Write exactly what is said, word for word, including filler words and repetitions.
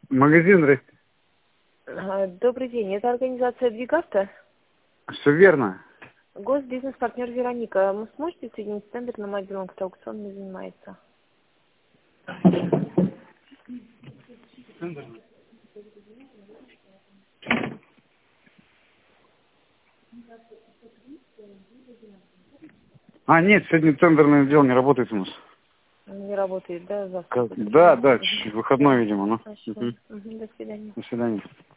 Магазин, здрасте. А, Добрый день, это организация «Двигавто». Все верно. Госбизнес-партнер Вероника. Вы сможете соединить тендер на мобилом, кто аукционами занимается? А, нет, сегодня тендерное дело не работает у нас. Не работает, да, завтра? Как- Да, да, ч- выходной, видимо. Ну. Хорошо. Мгм. Мгм, до свидания. До свидания.